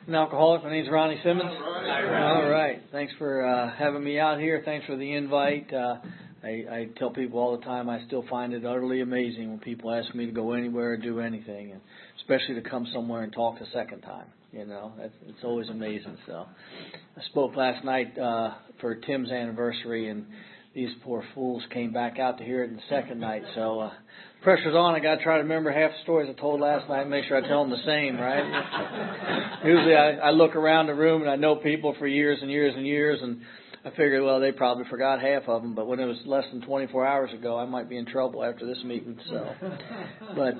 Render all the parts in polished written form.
An alcoholic. My name's Ronnie Simmons. All right. Thanks for having me out here. Thanks for the invite. I tell people all the time I still find it utterly amazing when people ask me to go anywhere or do anything, and especially to come somewhere and talk a second time. You know, it's always amazing. So I spoke last night for Tim's anniversary, and these poor fools came back out to hear it in the second night. So pressure's on. I got to try to remember half the stories I told last night and make sure I tell them the same, right? Usually I look around the room and I know people for years and years and years, and I figured, well, they probably forgot half of them. But when it was less than 24 hours ago, I might be in trouble after this meeting. So, but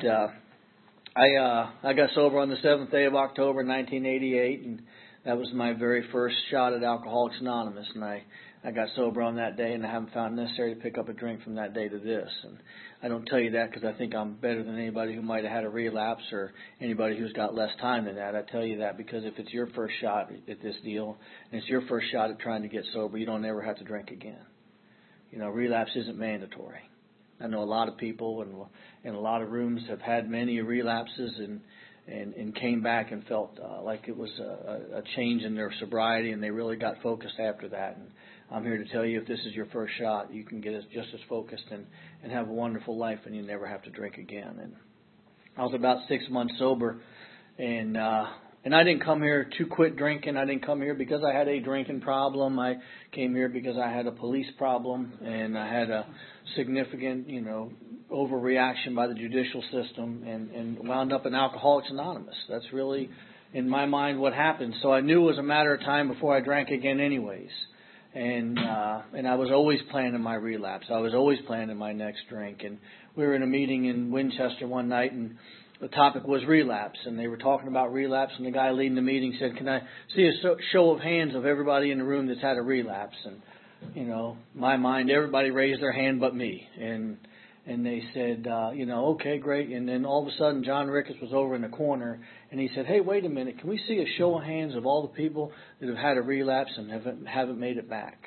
I got sober on the 7th day of October, 1988, and that was my very first shot at Alcoholics Anonymous, and I got sober on that day, and I haven't found it necessary to pick up a drink from that day to this. And I don't tell you that because I think I'm better than anybody who might have had a relapse or anybody who's got less time than that. I tell you that because if it's your first shot at this deal, and it's your first shot at trying to get sober, you don't ever have to drink again. You know, relapse isn't mandatory. I know a lot of people in a lot of rooms have had many relapses and came back and felt like it was a change in their sobriety, and they really got focused after that. And I'm here to tell you, if this is your first shot, you can get just as focused and have a wonderful life, and you never have to drink again. And I was about 6 months sober, and I didn't come here to quit drinking. I didn't come here because I had a drinking problem. I came here because I had a police problem, and I had a significant, overreaction by the judicial system, and wound up in Alcoholics Anonymous. That's really, in my mind, what happened. So I knew it was a matter of time before I drank again anyways. And I was always planning my relapse. I was always planning my next drink. And we were in a meeting in Winchester one night, and the topic was relapse. And they were talking about relapse, and the guy leading the meeting said, "Can I see a show of hands of everybody in the room that's had a relapse?" And, my mind, everybody raised their hand but me. And they said, okay, great. And then all of a sudden, John Ricketts was over in the corner, and he said, "Hey, wait a minute. Can we see a show of hands of all the people that have had a relapse and haven't made it back?"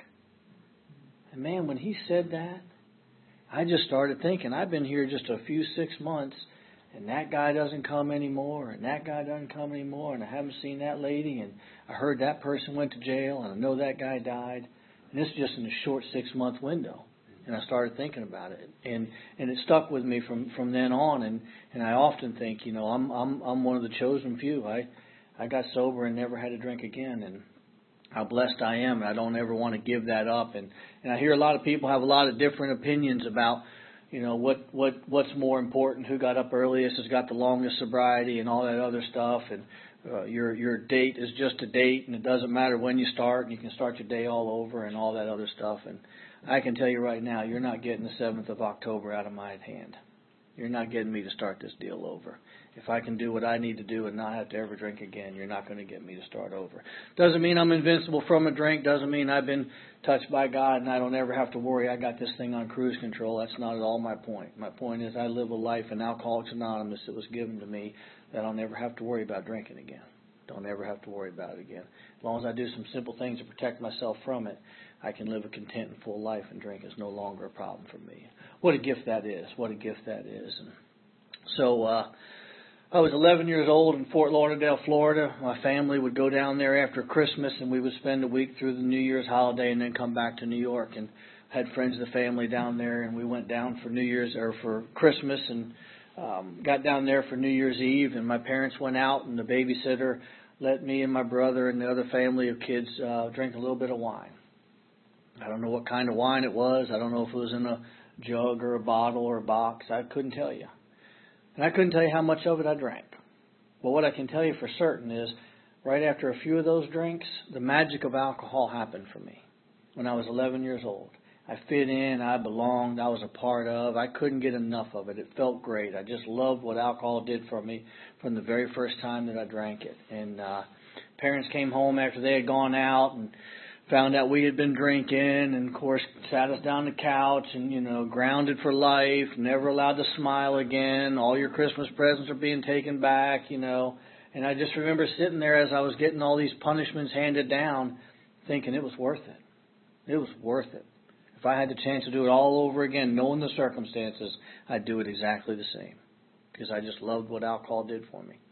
And, man, when he said that, I just started thinking, I've been here just a few 6 months, and that guy doesn't come anymore, and that guy doesn't come anymore, and I haven't seen that lady, and I heard that person went to jail, and I know that guy died. And this is just in a short 6-month window. And I started thinking about it, and it stuck with me from then on. And I often think, I'm one of the chosen few. I got sober and never had a drink again, and how blessed I am. And I don't ever want to give that up. And I hear a lot of people have a lot of different opinions about, what's more important, who got up earliest, has got the longest sobriety, and all that other stuff. And your date is just a date, and it doesn't matter when you start, and you can start your day all over, and all that other stuff. And I can tell you right now, you're not getting the 7th of October out of my hand. You're not getting me to start this deal over. If I can do what I need to do and not have to ever drink again, you're not going to get me to start over. Doesn't mean I'm invincible from a drink. Doesn't mean I've been touched by God and I don't ever have to worry I got this thing on cruise control. That's not at all my point. My point is I live a life in Alcoholics Anonymous that was given to me that I'll never have to worry about drinking again. Don't ever have to worry about it again. As long as I do some simple things to protect myself from it, I can live a content and full life, and drink is no longer a problem for me. What a gift that is. What a gift that is. And so I was 11 years old in Fort Lauderdale, Florida. My family would go down there after Christmas, and we would spend a week through the New Year's holiday and then come back to New York. And I had friends of the family down there, and we went down for New Year's or for Christmas and got down there for New Year's Eve. And my parents went out, and the babysitter let me and my brother and the other family of kids drink a little bit of wine. I don't know what kind of wine it was. I don't know if it was in a jug or a bottle or a box. I couldn't tell you. And I couldn't tell you how much of it I drank. But what I can tell you for certain is right after a few of those drinks, the magic of alcohol happened for me when I was 11 years old. I fit in. I belonged. I was a part of. I couldn't get enough of it. It felt great. I just loved what alcohol did for me from the very first time that I drank it. And parents came home after they had gone out and found out we had been drinking, and, of course, sat us down on the couch and, grounded for life, never allowed to smile again. All your Christmas presents are being taken back, And I just remember sitting there as I was getting all these punishments handed down, thinking it was worth it. It was worth it. If I had the chance to do it all over again, knowing the circumstances, I'd do it exactly the same because I just loved what alcohol did for me.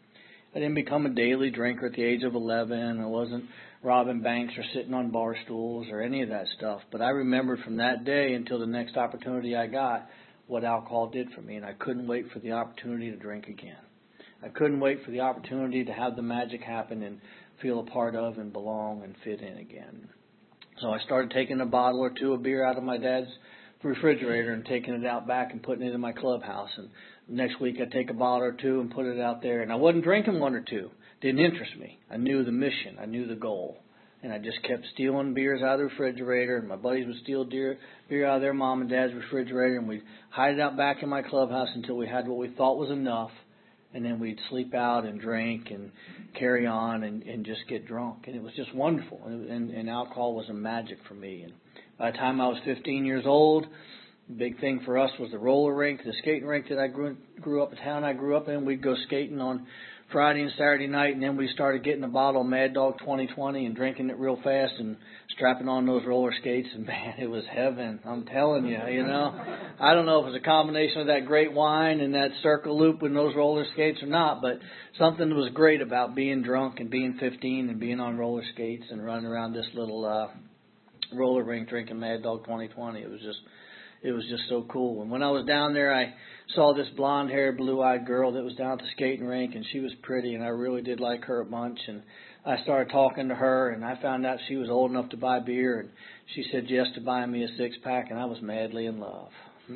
I didn't become a daily drinker at the age of 11. I wasn't robbing banks or sitting on bar stools or any of that stuff. But I remembered from that day until the next opportunity I got what alcohol did for me, and I couldn't wait for the opportunity to drink again. I couldn't wait for the opportunity to have the magic happen and feel a part of and belong and fit in again. So I started taking a bottle or two of beer out of my dad's refrigerator and taking it out back and putting it in my clubhouse. And next week I'd take a bottle or two and put it out there. And I wasn't drinking one or two. Didn't interest me. I knew the mission. I knew the goal. And I just kept stealing beers out of the refrigerator. And my buddies would steal beer out of their mom and dad's refrigerator. And we'd hide it out back in my clubhouse until we had what we thought was enough. And then we'd sleep out and drink and carry on and just get drunk. And it was just wonderful. And alcohol was a magic for me. And by the time I was 15 years old, the big thing for us was the roller rink, the skating rink that I grew up, the town I grew up in. We'd go skating on Friday and Saturday night, and then we started getting a bottle of Mad Dog 2020 and drinking it real fast and strapping on those roller skates. And, man, it was heaven. I'm telling you, I don't know if it was a combination of that great wine and that circle loop and those roller skates or not, but something was great about being drunk and being 15 and being on roller skates and running around this little roller rink drinking Mad Dog 2020. It was just so cool. And when I was down there, I saw this blonde-haired, blue-eyed girl that was down at the skating rink, and she was pretty, and I really did like her a bunch. And I started talking to her, and I found out she was old enough to buy beer, and she said yes to buying me a six-pack, and I was madly in love.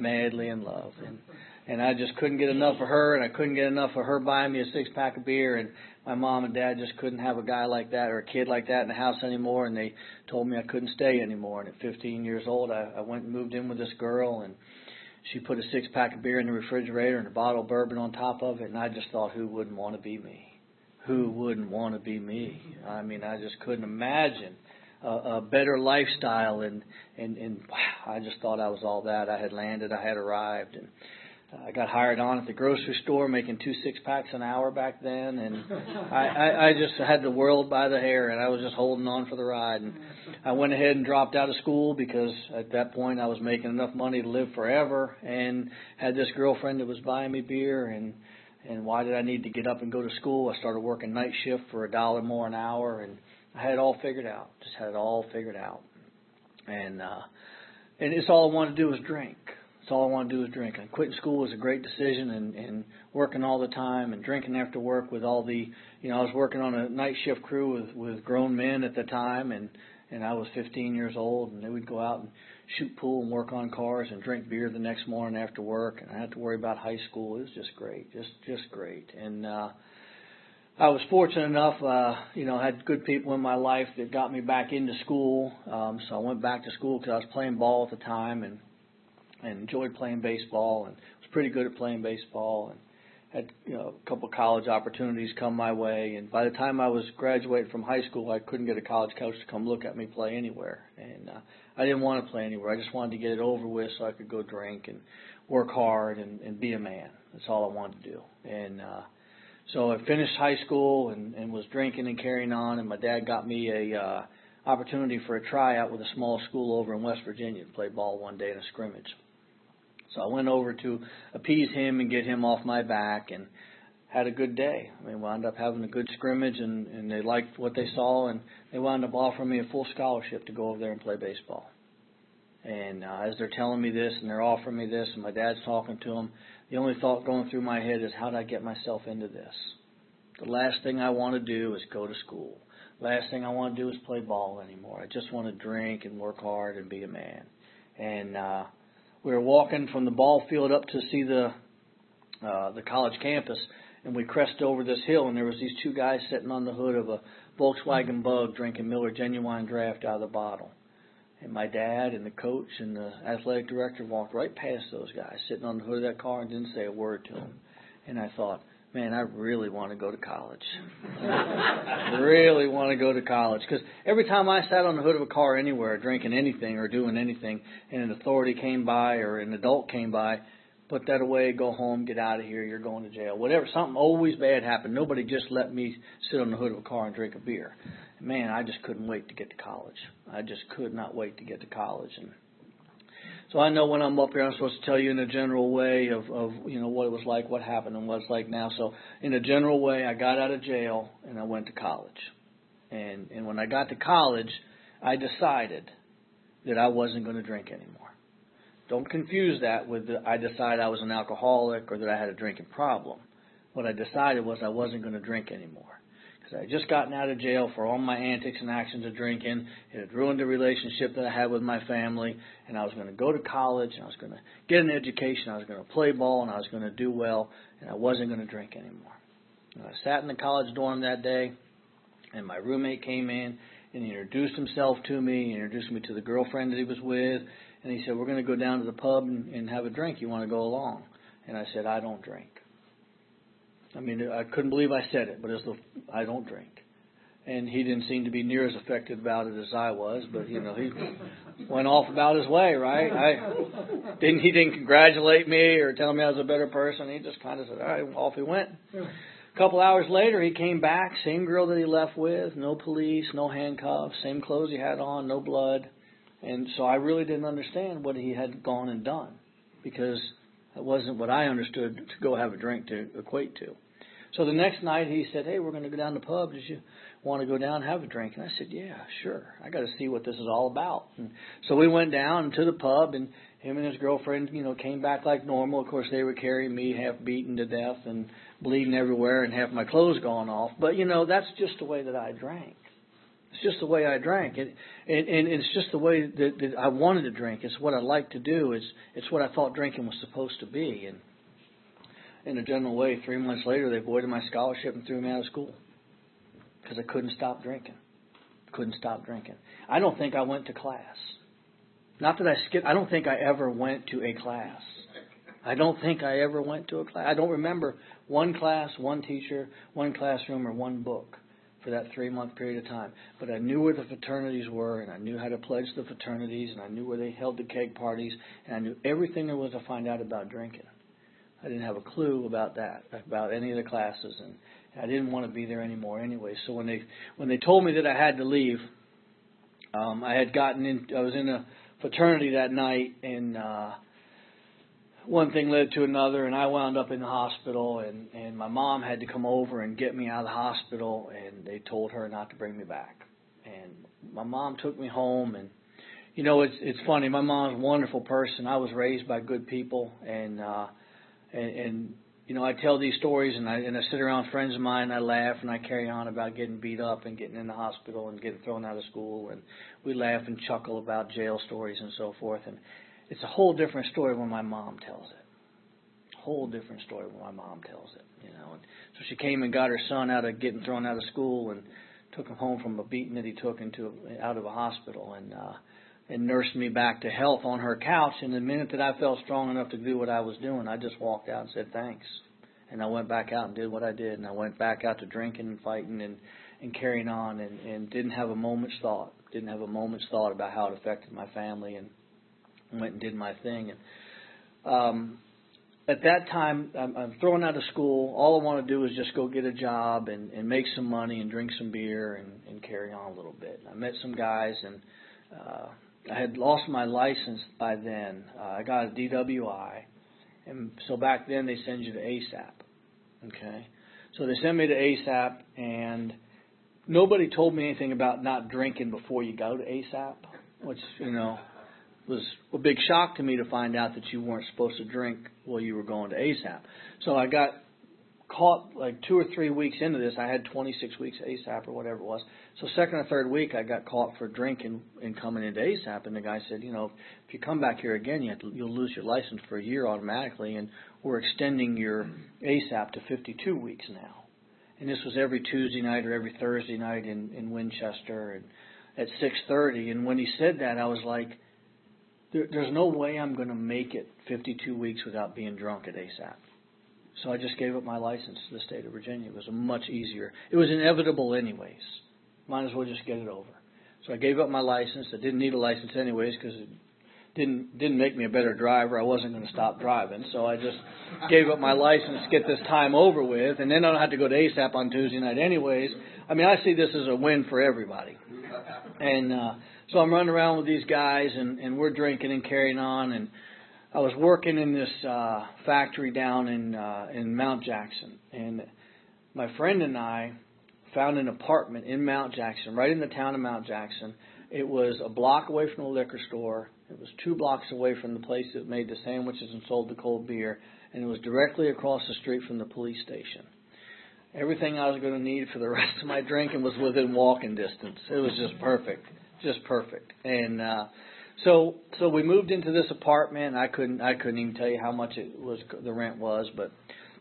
And I just couldn't get enough of her, and I couldn't get enough of her buying me a six-pack of beer, and my mom and dad just couldn't have a guy like that or a kid like that in the house anymore, and they told me I couldn't stay anymore. And at 15 years old, I went and moved in with this girl, and she put a six-pack of beer in the refrigerator and a bottle of bourbon on top of it, and I just thought, who wouldn't want to be me? Who wouldn't want to be me? I mean, I just couldn't imagine a better lifestyle, and wow, I just thought I was all that. I had landed, I had arrived, and I got hired on at the grocery store making 2 six-packs an hour back then, and I just had the world by the hair, and I was just holding on for the ride. And I went ahead and dropped out of school because at that point I was making enough money to live forever and had this girlfriend that was buying me beer, and why did I need to get up and go to school? I started working night shift for $1 more an hour, and I had it all figured out, just had it all figured out. And it's all I wanted to do was drink. That's all I wanted to do was drink. And quitting school was a great decision, and working all the time and drinking after work with all the, I was working on a night shift crew with grown men at the time, and I was 15 years old, and they would go out and shoot pool and work on cars and drink beer the next morning after work, and I had to worry about high school. It was just great, just great. And I was fortunate enough, I had good people in my life that got me back into school, so I went back to school because I was playing ball at the time, and enjoyed playing baseball, and was pretty good at playing baseball, and had a couple of college opportunities come my way. And by the time I was graduating from high school, I couldn't get a college coach to come look at me play anywhere, and I didn't want to play anywhere. I just wanted to get it over with so I could go drink and work hard and be a man. That's all I wanted to do. And so I finished high school and was drinking and carrying on, and my dad got me a opportunity for a tryout with a small school over in West Virginia to play ball one day in a scrimmage. So I went over to appease him and get him off my back, and had a good day. I mean, wound up having a good scrimmage, and they liked what they saw, and they wound up offering me a full scholarship to go over there and play baseball. And as they're telling me this and they're offering me this and my dad's talking to them, the only thought going through my head is, how did I get myself into this? The last thing I want to do is go to school. Last thing I want to do is play ball anymore. I just want to drink and work hard and be a man. And we were walking from the ball field up to see the college campus, and we crested over this hill, and there was these two guys sitting on the hood of a Volkswagen Bug drinking Miller Genuine Draft out of the bottle. And my dad and the coach and the athletic director walked right past those guys sitting on the hood of that car and didn't say a word to them. And I thought, man, I really want to go to college. I really want to go to college. Because every time I sat on the hood of a car anywhere, drinking anything or doing anything, and an authority came by or an adult came by, put that away, go home, get out of here, you're going to jail. Whatever, something always bad happened. Nobody just let me sit on the hood of a car and drink a beer. Man, I just couldn't wait to get to college. I just could not wait to get to college. And So I know when I'm up here, I'm supposed to tell you in a general way of what it was like, what happened, and what it's like now. So in a general way, I got out of jail and I went to college. And when I got to college, I decided that I wasn't going to drink anymore. Don't confuse that with I decided I was an alcoholic or that I had a drinking problem. What I decided was I wasn't going to drink anymore. Because I had just gotten out of jail for all my antics and actions of drinking. It had ruined the relationship that I had with my family. And I was going to go to college and I was going to get an education. I was going to play ball and I was going to do well. And I wasn't going to drink anymore. And I sat in the college dorm that day. And my roommate came in and he introduced himself to me. He introduced me to the girlfriend that he was with. And he said, we're going to go down to the pub and have a drink. You want to go along? And I said, I don't drink. I mean, I couldn't believe I said it, but I don't drink. And he didn't seem to be near as affected about it as I was. But, he went off about his way, right? He didn't congratulate me or tell me I was a better person. He just kind of said, all right, off he went. A couple hours later, he came back, same girl that he left with, no police, no handcuffs, same clothes he had on, no blood. And so I really didn't understand what he had gone and done because it wasn't what I understood to go have a drink to equate to. So the next night he said, hey, we're going to go down to the pub. Did you want to go down and have a drink? And I said, yeah, sure. I got to see what this is all about. And so we went down to the pub, and him and his girlfriend, came back like normal. Of course, they were carrying me half beaten to death and bleeding everywhere and half my clothes gone off. But, that's just the way that I drank. It's just the way I drank. And it's just the way that I wanted to drink. It's what I liked to do. It's what I thought drinking was supposed to be. And in a general way, 3 months later, they voided my scholarship and threw me out of school because I couldn't stop drinking. Couldn't stop drinking. I don't think I went to class. Not that I skipped. I don't think I ever went to a class. I don't think I ever went to a class. I don't remember one class, one teacher, one classroom, or one book for that 3-month period of time. But I knew where the fraternities were, and I knew how to pledge the fraternities, and I knew where they held the keg parties, and I knew everything there was to find out about drinking. I didn't have a clue about that, about any of the classes, and I didn't want to be there anymore anyway. So when they told me that I had to leave, I was in a fraternity that night, and one thing led to another, and I wound up in the hospital, and my mom had to come over and get me out of the hospital, and they told her not to bring me back. And my mom took me home, and it's funny. My mom's a wonderful person. I was raised by good people, and I tell these stories, and I sit around friends of mine, and I laugh, and I carry on about getting beat up and getting in the hospital and getting thrown out of school, and we laugh and chuckle about jail stories and so forth. And it's a whole different story when my mom tells it. A whole different story when my mom tells it. And so she came and got her son out of getting thrown out of school and took him home from a beating that he took out of a hospital, and nursed me back to health on her couch. And the minute that I felt strong enough to do what I was doing, I just walked out and said thanks. And I went back out and did what I did. And I went back out to drinking and fighting and carrying on, and didn't have a moment's thought. Didn't have a moment's thought about how it affected my family, and went and did my thing. And at that time, I'm thrown out of school. All I want to do is just go get a job and make some money and drink some beer and carry on a little bit. I met some guys, and I had lost my license by then. I got a DWI. And so back then they send you to ASAP. Okay? So they sent me to ASAP, and nobody told me anything about not drinking before you go to ASAP, which, was a big shock to me to find out that you weren't supposed to drink while you were going to ASAP. So I got caught like 2 or 3 weeks into this. I had 26 weeks ASAP or whatever it was. So second or third week, I got caught for drinking and coming into ASAP. And the guy said, if you come back here again, you'll lose your license for a year automatically. And we're extending your ASAP to 52 weeks now. And this was every Tuesday night or every Thursday night in Winchester and at 6:30. And when he said that, I was like, there's no way I'm going to make it 52 weeks without being drunk at ASAP. So I just gave up my license to the state of Virginia. It was much easier. It was inevitable anyways. Might as well just get it over. So I gave up my license. I didn't need a license anyways because it didn't make me a better driver. I wasn't going to stop driving. So I just gave up my license to get this time over with. And then I don't have to go to ASAP on Tuesday night anyways. I mean, I see this as a win for everybody. And So I'm running around with these guys, and we're drinking and carrying on. And I was working in this factory down in Mount Jackson, and my friend and I found an apartment in Mount Jackson, right in the town of Mount Jackson. It was a block away from the liquor store. It was 2 blocks away from the place that made the sandwiches and sold the cold beer, and it was directly across the street from the police station. Everything I was going to need for the rest of my drinking was within walking distance. It was just perfect, just perfect. And so we moved into this apartment. I couldn't even tell you how much the rent was, but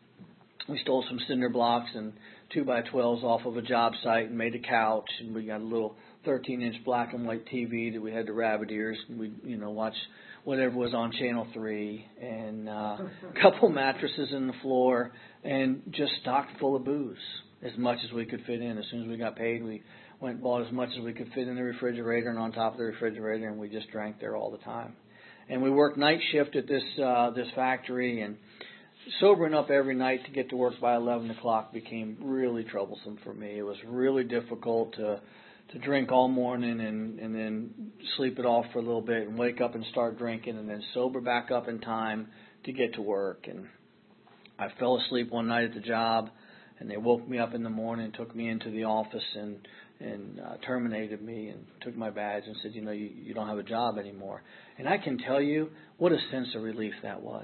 we stole some cinder blocks and 2x12s off of a job site and made a couch, and we got a little 13-inch black and white TV that we had the rabbit ears. We'd watch whatever was on Channel 3, and a couple mattresses in the floor, and just stocked full of booze, as much as we could fit in. As soon as we got paid, we went and bought as much as we could fit in the refrigerator and on top of the refrigerator, and we just drank there all the time. And we worked night shift at this factory, and sobering up every night to get to work by 11 o'clock became really troublesome for me. It was really difficult to drink all morning and then sleep it off for a little bit and wake up and start drinking and then sober back up in time to get to work. And I fell asleep one night at the job, and they woke me up in the morning, took me into the office and terminated me and took my badge and said, you don't have a job anymore. And I can tell you what a sense of relief that was.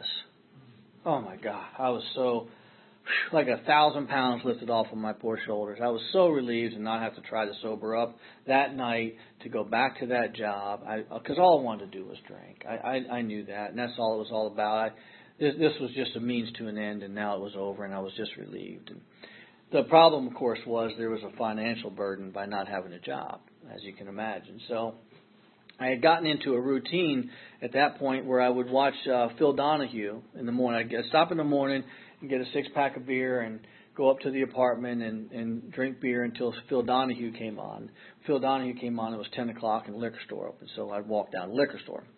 Oh, my God. I was so, like 1,000 pounds lifted off of my poor shoulders. I was so relieved to not have to try to sober up that night, to go back to that job, because all I wanted to do was drink. I knew that, and that's all it was all about. This was just a means to an end, and now it was over, and I was just relieved. And the problem, of course, was there was a financial burden by not having a job, as you can imagine. So I had gotten into a routine at that point where I would watch Phil Donahue in the morning. I'd stop in the morning and get a 6-pack of beer and go up to the apartment and drink beer until Phil Donahue came on. Phil Donahue came on, it was 10 o'clock and the liquor store opened, so I'd walk down to the liquor store.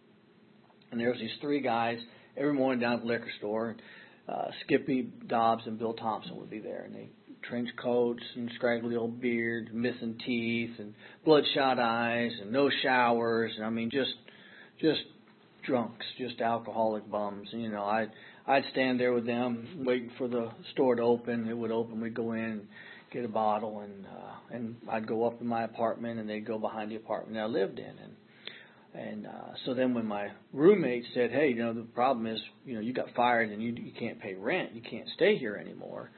And there was these 3 guys every morning down at the liquor store. Skippy Dobbs and Bill Thompson would be there, and they trench coats and scraggly old beard, missing teeth and bloodshot eyes and no showers. And I mean, just drunks, just alcoholic bums. And, I'd stand there with them waiting for the store to open. It would open. We'd go in, get a bottle, and I'd go up in my apartment, and they'd go behind the apartment that I lived in. And so then when my roommate said, hey, the problem is, you got fired and you can't pay rent. You can't stay here anymore.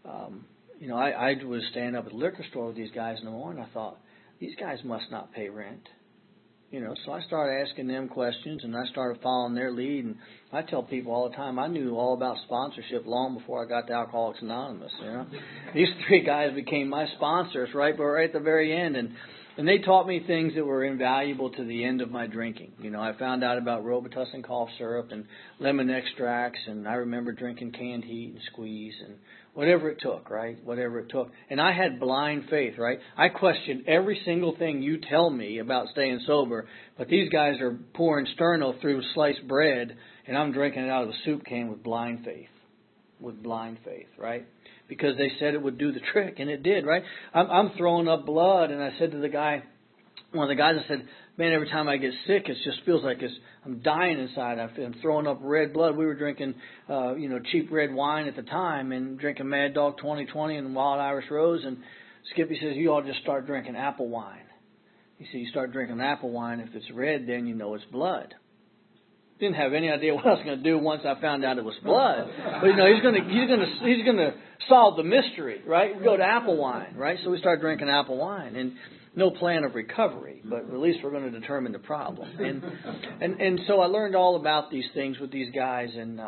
I was standing up at the liquor store with these guys in the morning. I thought, these guys must not pay rent. So I started asking them questions, and I started following their lead. And I tell people all the time, I knew all about sponsorship long before I got to Alcoholics Anonymous. These 3 guys became my sponsors right at the very end, and they taught me things that were invaluable to the end of my drinking. I found out about Robitussin cough syrup and lemon extracts, and I remember drinking canned heat and squeeze and whatever it took, right? Whatever it took. And I had blind faith, right? I questioned every single thing you tell me about staying sober, but these guys are pouring Sterno through sliced bread, and I'm drinking it out of a soup can with blind faith. With blind faith, right? Because they said it would do the trick, and it did, right? I'm throwing up blood, and I said to the guy, one of the guys, I said, man, every time I get sick, it just feels like I'm dying inside. I'm throwing up red blood. We were drinking, cheap red wine at the time and drinking Mad Dog 2020 and Wild Irish Rose. And Skippy says, you all just start drinking apple wine. He said, you start drinking apple wine. If it's red, then you know it's blood. Didn't have any idea what I was going to do once I found out it was blood. But he's going to solve the mystery, right? We go to apple wine, right? So we start drinking apple wine, and no plan of recovery, but at least we're going to determine the problem. And so I learned all about these things with these guys, and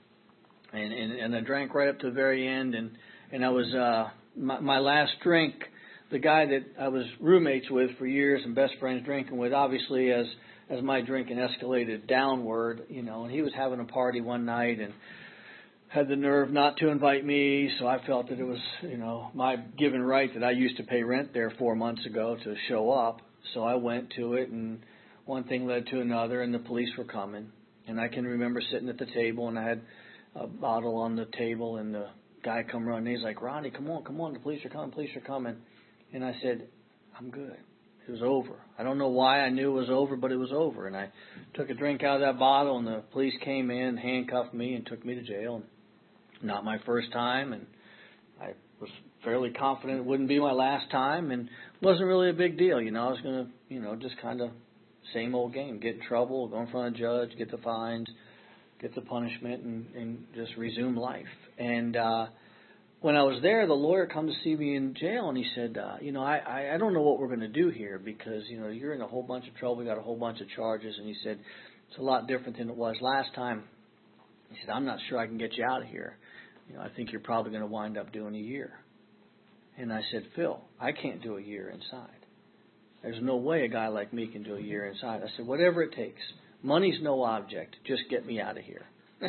I drank right up to the very end, and I was my last drink. The guy that I was roommates with for years and best friends drinking with, obviously as my drinking escalated downward, and he was having a party one night and had the nerve not to invite me, so I felt that it was, my given right that I used to pay rent there 4 months ago to show up. So I went to it, and one thing led to another, and the police were coming. And I can remember sitting at the table, and I had a bottle on the table, and the guy come running. He's like, Ronnie, come on, the police are coming. And I said, I'm good. It was over. I don't know why I knew it was over, but it was over. And I took a drink out of that bottle, and the police came in, handcuffed me, and took me to jail. Not my first time, and I was fairly confident it wouldn't be my last time, and it wasn't really a big deal. I was going to, just kind of same old game, get in trouble, go in front of a judge, get the fines, get the punishment, and just resume life. And when I was there, the lawyer come to see me in jail, and he said, I don't know what we're going to do here because, you're in a whole bunch of trouble, you got a whole bunch of charges. And he said, it's a lot different than it was last time. He said, I'm not sure I can get you out of here. I think you're probably going to wind up doing a year. And I said, Phil, I can't do a year inside. There's no way a guy like me can do a year inside. I said, whatever it takes. Money's no object. Just get me out of here.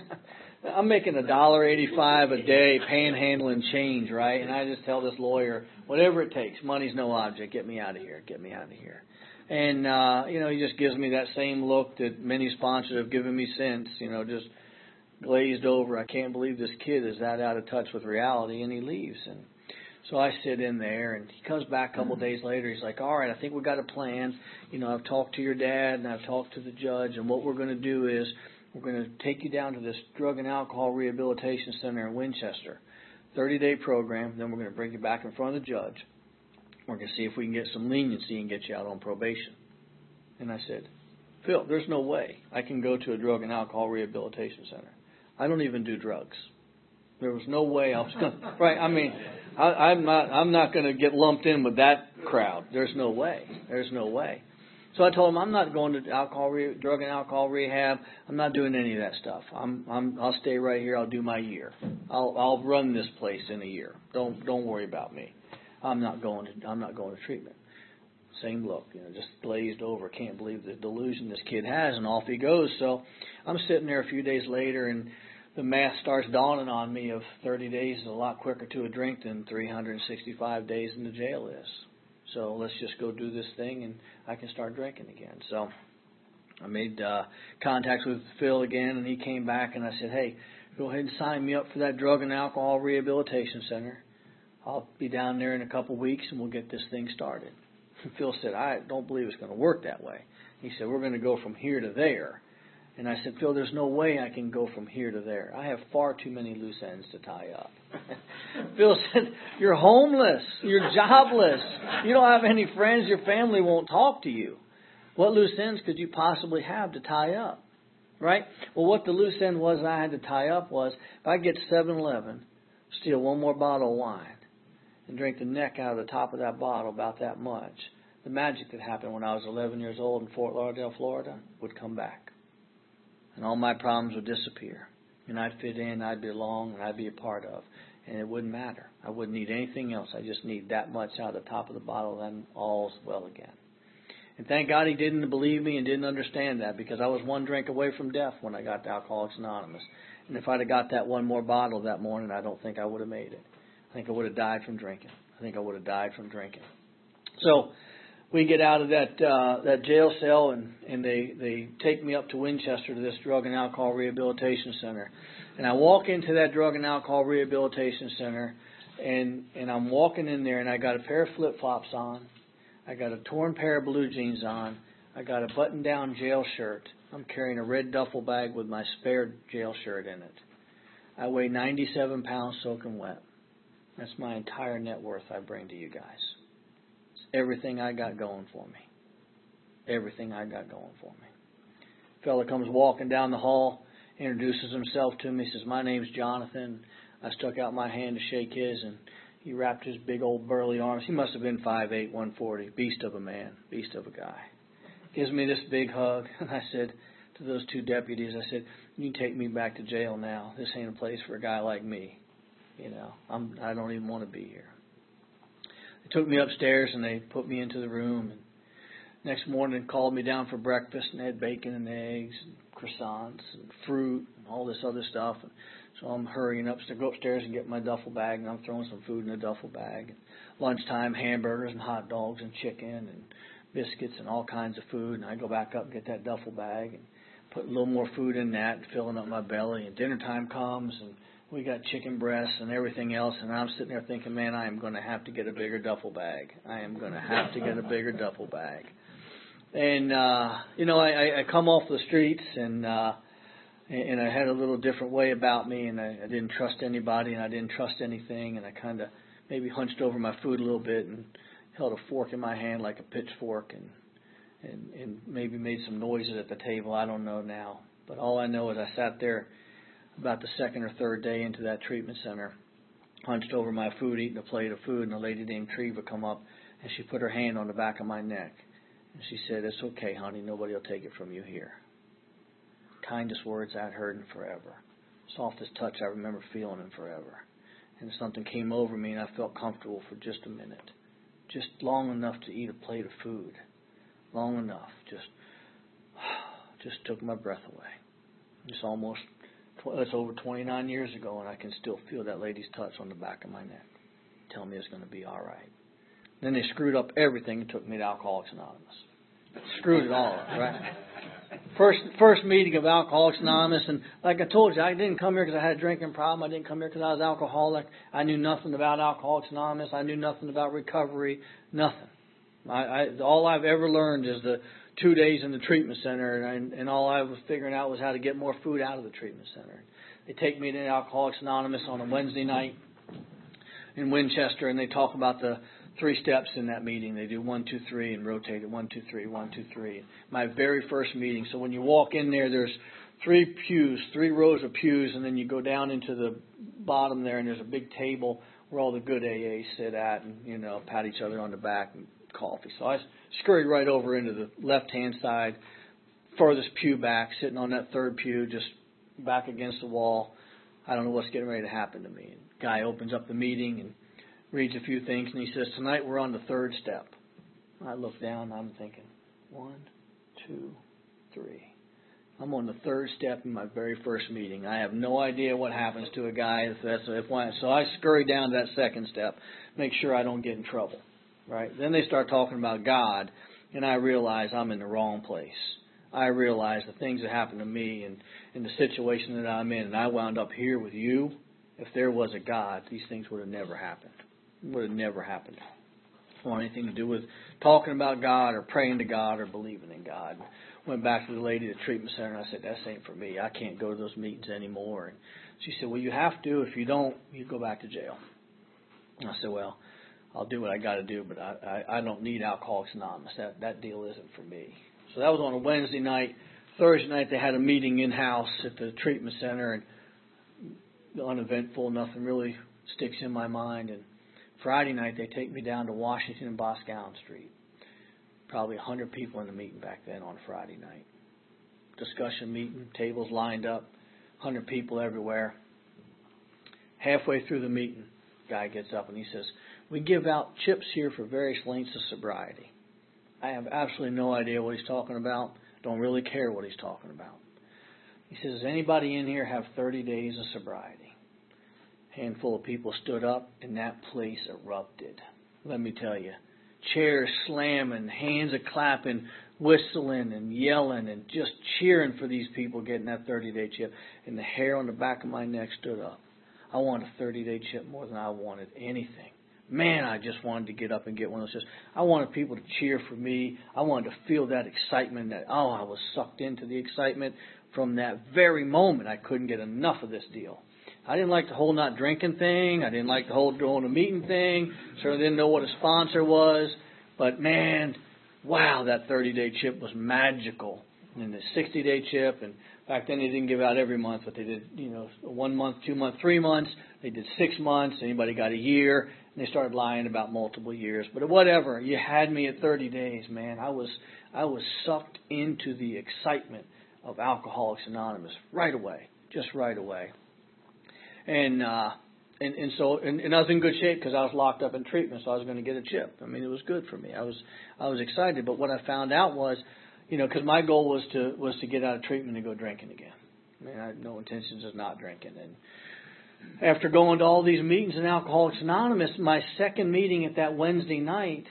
I'm making $1.85 a day panhandling change, right? And I just tell this lawyer, whatever it takes, money's no object. Get me out of here. Get me out of here. And, he just gives me that same look that many sponsors have given me since, just glazed over. I can't believe this kid is that out of touch with reality, and he leaves. And so I sit in there, and he comes back a couple of days later. He's like, all right, I think we've got a plan. I've talked to your dad, and I've talked to the judge, and what we're going to do is we're going to take you down to this drug and alcohol rehabilitation center in Winchester, 30-day program. Then we're going to bring you back in front of the judge. We're going to see if we can get some leniency and get you out on probation. And I said, Phil, there's no way I can go to a drug and alcohol rehabilitation center. I don't even do drugs. There was no way I was going to, right? I mean, I'm not going to get lumped in with that crowd. There's no way. There's no way. So I told him I'm not going to drug and alcohol rehab. I'm not doing any of that stuff. I'll stay right here. I'll do my year. I'll run this place in a year. Don't worry about me. I'm not going to treatment. Same look, just glazed over. Can't believe the delusion this kid has, and off he goes. So I'm sitting there a few days later, and the math starts dawning on me of 30 days is a lot quicker to a drink than 365 days in the jail is. So let's just go do this thing, and I can start drinking again. So I made contact with Phil again, and he came back, and I said, hey, go ahead and sign me up for that drug and alcohol rehabilitation center. I'll be down there in a couple weeks, and we'll get this thing started. Phil said, I don't believe it's going to work that way. He said, we're going to go from here to there. And I said, Phil, there's no way I can go from here to there. I have far too many loose ends to tie up. Phil said, you're homeless. You're jobless. You don't have any friends. Your family won't talk to you. What loose ends could you possibly have to tie up? Right? Well, what the loose end was I had to tie up was if I get 7-Eleven, steal one more bottle of wine, and drink the neck out of the top of that bottle about that much, the magic that happened when I was 11 years old in Fort Lauderdale, Florida, would come back. And all my problems would disappear. And I'd fit in, I'd belong, and I'd be a part of. And it wouldn't matter. I wouldn't need anything else. I just need that much out of the top of the bottle, then all's well again. And thank God he didn't believe me and didn't understand that, because I was one drink away from death when I got to Alcoholics Anonymous. And if I'd have got that one more bottle that morning, I don't think I would have made it. I think I would have died from drinking. So we get out of that jail cell, and they take me up to Winchester to this drug and alcohol rehabilitation center. And I walk into that drug and alcohol rehabilitation center, and I'm walking in there, and I got a pair of flip-flops on. I got a torn pair of blue jeans on. I got a button-down jail shirt. I'm carrying a red duffel bag with my spare jail shirt in it. I weigh 97 pounds soaking wet. That's my entire net worth I bring to you guys. It's everything I got going for me. Everything I got going for me. Fella comes walking down the hall, introduces himself to me, says, my name's Jonathan. I stuck out my hand to shake his, and he wrapped his big old burly arms. He must have been 5'8", 140, beast of a man, beast of a guy. Gives me this big hug, and I said to those two deputies, I said, you can take me back to jail now. This ain't a place for a guy like me. I don't even want to be here. They took me upstairs and they put me into the room. And next morning they called me down for breakfast, and they had bacon and eggs and croissants and fruit and all this other stuff. And so I'm hurrying up to go upstairs and get my duffel bag, and I'm throwing some food in the duffel bag. And lunchtime, hamburgers and hot dogs and chicken and biscuits and all kinds of food. And I go back up and get that duffel bag and put a little more food in that, filling up my belly. And dinner time comes, and we got chicken breasts and everything else, and I'm sitting there thinking, man, I am going to have to get a bigger duffel bag. I am going to have to get a bigger duffel bag. And, I come off the streets, and I had a little different way about me, and I didn't trust anybody, and I didn't trust anything, and I kind of maybe hunched over my food a little bit and held a fork in my hand like a pitchfork and maybe made some noises at the table. I don't know now. But all I know is I sat there about the second or third day into that treatment center, hunched over my food, eating a plate of food, and a lady named Treva come up, and she put her hand on the back of my neck. And she said, "It's okay, honey. Nobody will take it from you here." Kindest words I'd heard in forever. Softest touch I remember feeling in forever. And something came over me, and I felt comfortable for just a minute. Just long enough to eat a plate of food. Long enough. Just took my breath away. It's over 29 years ago, and I can still feel that lady's touch on the back of my neck, telling me it's going to be all right. Then they screwed up everything and took me to Alcoholics Anonymous. Screwed it all up, right? First meeting of Alcoholics Anonymous, and like I told you, I didn't come here because I had a drinking problem. I didn't come here because I was alcoholic. I knew nothing about Alcoholics Anonymous. I knew nothing about recovery. Nothing. All I've ever learned is the 2 days in the treatment center, and all I was figuring out was how to get more food out of the treatment center. They take me to Alcoholics Anonymous on a Wednesday night in Winchester, and they talk about the 3 steps in that meeting. They do 1, 2, 3 and rotate it 1, 2, 3, 1, 2, 3. My very first meeting. So when you walk in there, there's 3 rows of pews, and then you go down into the bottom there, and there's a big table where all the good AAs sit at, and pat each other on the back and coffee. So I scurried right over into the left-hand side, furthest pew back, sitting on that third pew, just back against the wall. I don't know what's getting ready to happen to me. The guy opens up the meeting and reads a few things, and he says, "Tonight we're on the 3rd step." I look down, and I'm thinking, 1, 2, 3. I'm on the 3rd step in my very first meeting. I have no idea what happens to a guy so I scurry down to that 2nd step, make sure I don't get in trouble. Right? Then they start talking about God, and I realize I'm in the wrong place. I realize the things that happened to me and the situation that I'm in, and I wound up here with you. If there was a God, these things would have never happened. Would have never happened. I don't want anything to do with talking about God or praying to God or believing in God. Went back to the lady at the treatment center, and I said, "That ain't for me. I can't go to those meetings anymore." And she said, "Well, you have to. If you don't, you go back to jail." And I said, "Well, I'll do what I got to do, but I don't need Alcoholics Anonymous. That deal isn't for me." So that was on a Wednesday night. Thursday night they had a meeting in-house at the treatment center, and uneventful, nothing really sticks in my mind. And Friday night they take me down to Washington and Boscawen Street. Probably 100 people in the meeting back then on Friday night. Discussion meeting, tables lined up, 100 people everywhere. Halfway through the meeting, guy gets up and he says, "We give out chips here for various lengths of sobriety." I have absolutely no idea what he's talking about. Don't really care what he's talking about. He says, "Does anybody in here have 30 days of sobriety?" A handful of people stood up, and that place erupted. Let me tell you. Chairs slamming, hands a-clapping, whistling and yelling and just cheering for these people getting that 30-day chip. And the hair on the back of my neck stood up. I wanted a 30-day chip more than I wanted anything. Man, I just wanted to get up and get one of those chips. I wanted people to cheer for me. I wanted to feel that excitement. I was sucked into the excitement from that very moment. I couldn't get enough of this deal. I didn't like the whole not drinking thing. I didn't like the whole going to meeting thing. Certainly didn't know what a sponsor was. But man, wow, that 30-day chip was magical. And the 60-day chip, and back then they didn't give out every month, but they did, 1 month, 2 months, 3 months. They did 6 months. Anybody got a year, and they started lying about multiple years. But whatever, you had me at 30 days, man. I was sucked into the excitement of Alcoholics Anonymous right away, just right away. And I was in good shape because I was locked up in treatment, so I was going to get a chip. I mean, it was good for me. I was excited, but what I found out was, because my goal was to get out of treatment and go drinking again. I mean, I had no intentions of not drinking. And after going to all these meetings in Alcoholics Anonymous, my second meeting at that Wednesday night,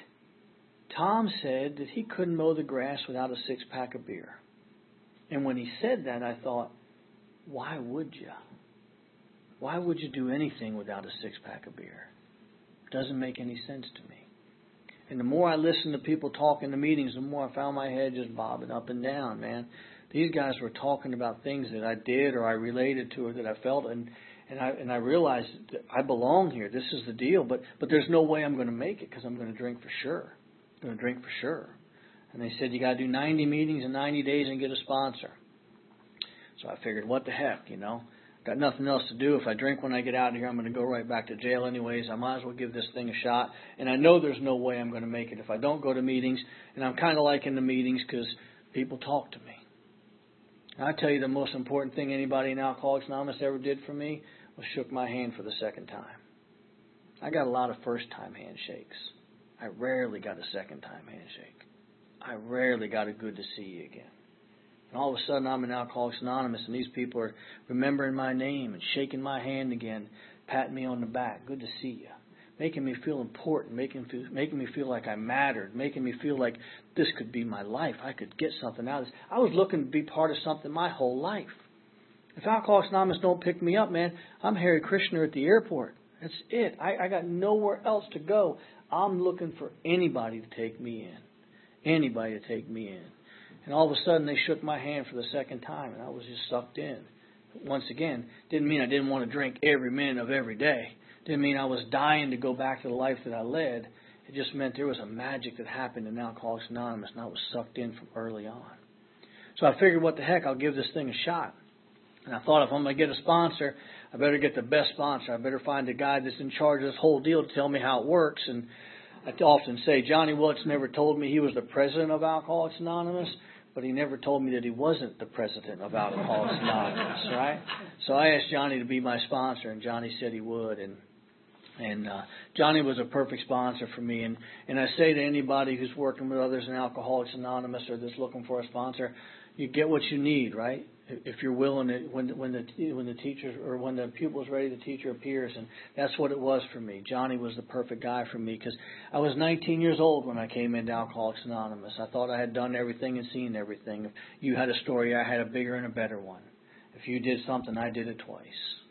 Tom said that he couldn't mow the grass without a 6-pack of beer. And when he said that, I thought, why would you? Why would you do anything without a six-pack of beer? It doesn't make any sense to me. And the more I listened to people talk in the meetings, the more I found my head just bobbing up and down, man. These guys were talking about things that I did or I related to or that I felt, and I realized that I belong here. This is the deal, but there's no way I'm going to make it because I'm going to drink for sure. I'm going to drink for sure. And they said, you got to do 90 meetings in 90 days and get a sponsor. So I figured, what the heck, Got nothing else to do. If I drink when I get out of here, I'm going to go right back to jail anyways. I might as well give this thing a shot. And I know there's no way I'm going to make it if I don't go to meetings. And I'm kind of liking the meetings because people talk to me. And I tell you, the most important thing anybody in Alcoholics Anonymous ever did for me was shook my hand for the second time. I got a lot of first-time handshakes. I rarely got a second-time handshake. I rarely got a good to see you again. And all of a sudden, I'm in Alcoholics Anonymous, and these people are remembering my name and shaking my hand again, patting me on the back. Good to see you. Making me feel important, making me feel like I mattered, making me feel like this could be my life. I could get something out of this. I was looking to be part of something my whole life. If Alcoholics Anonymous don't pick me up, man, I'm Harry Krishner at the airport. That's it. I got nowhere else to go. I'm looking for anybody to take me in. Anybody to take me in. And all of a sudden, they shook my hand for the second time, and I was just sucked in. Once again, didn't mean I didn't want to drink every minute of every day. Didn't mean I was dying to go back to the life that I led. It just meant there was a magic that happened in Alcoholics Anonymous, and I was sucked in from early on. So I figured, what the heck, I'll give this thing a shot. And I thought, if I'm going to get a sponsor, I better get the best sponsor. I better find a guy that's in charge of this whole deal to tell me how it works. And I often say, Johnny Wilkes never told me he was the president of Alcoholics Anonymous, but he never told me that he wasn't the president of Alcoholics Anonymous, right? So I asked Johnny to be my sponsor, and Johnny said he would. And Johnny was a perfect sponsor for me. And I say to anybody who's working with others in Alcoholics Anonymous or that's looking for a sponsor, you get what you need, right? If you're willing to, when the teacher or when the pupil's ready, the teacher appears, and that's what it was for me. Johnny was the perfect guy for me because I was 19 years old when I came into Alcoholics Anonymous. I thought I had done everything and seen everything. If you had a story, I had a bigger and a better one. If you did something, I did it twice.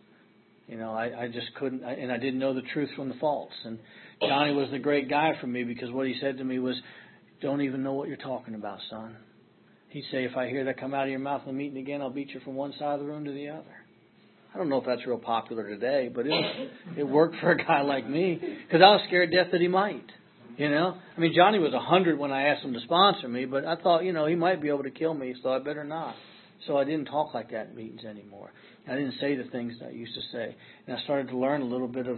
I just couldn't, and I didn't know the truth from the false. And Johnny was the great guy for me because what he said to me was, "Don't even know what you're talking about, son." He'd say, if I hear that come out of your mouth in the meeting again, I'll beat you from one side of the room to the other. I don't know if that's real popular today, but it worked for a guy like me because I was scared to death that he might. I mean, Johnny was 100 when I asked him to sponsor me, but I thought, he might be able to kill me, so I better not. So I didn't talk like that in meetings anymore. I didn't say the things that I used to say. And I started to learn a little bit of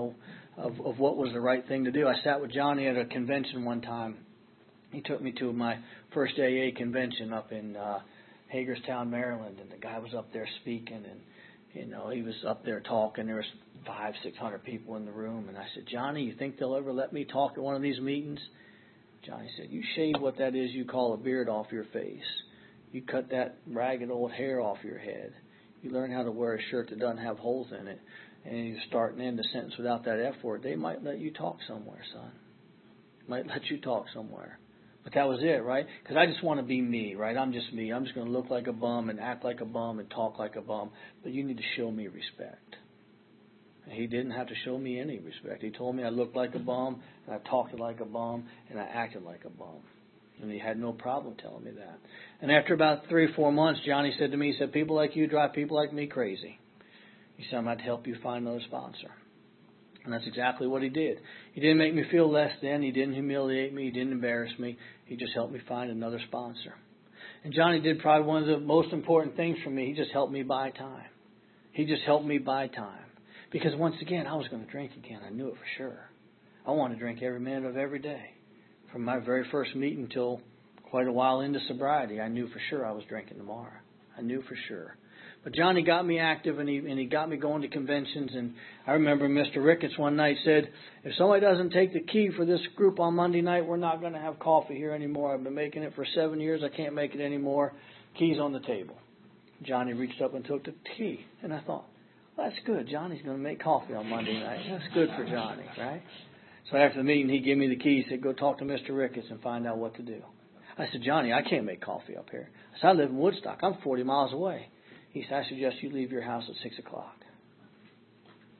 what was the right thing to do. I sat with Johnny at a convention one time. He took me to my first AA convention up in Hagerstown, Maryland, and the guy was up there speaking, and he was up there talking. There was 500-600 people in the room, and I said, Johnny, you think they'll ever let me talk at one of these meetings? Johnny said, you shave what that is you call a beard off your face. You cut that ragged old hair off your head. You learn how to wear a shirt that doesn't have holes in it, and you start and end a sentence without that F word. They might let you talk somewhere, son. Might let you talk somewhere. But that was it, right? Because I just want to be me, right? I'm just me. I'm just going to look like a bum and act like a bum and talk like a bum. But you need to show me respect. And he didn't have to show me any respect. He told me I looked like a bum, and I talked like a bum, and I acted like a bum. And he had no problem telling me that. And after about 3 or 4 months, Johnny said to me, he said, people like you drive people like me crazy. He said, I'm going to help you find another sponsor. And that's exactly what he did. He didn't make me feel less than. He didn't humiliate me. He didn't embarrass me. He just helped me find another sponsor. And Johnny did probably one of the most important things for me. He just helped me buy time. He just helped me buy time. Because once again, I was going to drink again. I knew it for sure. I wanted to drink every minute of every day. From my very first meeting till quite a while into sobriety, I knew for sure I was drinking tomorrow. I knew for sure. But Johnny got me active, and he got me going to conventions. And I remember Mr. Ricketts one night said, if somebody doesn't take the key for this group on Monday night, we're not going to have coffee here anymore. I've been making it for 7 years. I can't make it anymore. Key's on the table. Johnny reached up and took the key. And I thought, well, that's good. Johnny's going to make coffee on Monday night. That's good for Johnny, right? So after the meeting, he gave me the key. He said, go talk to Mr. Ricketts and find out what to do. I said, Johnny, I can't make coffee up here. I said, I live in Woodstock. I'm 40 miles away. He said, I suggest you leave your house at 6 o'clock.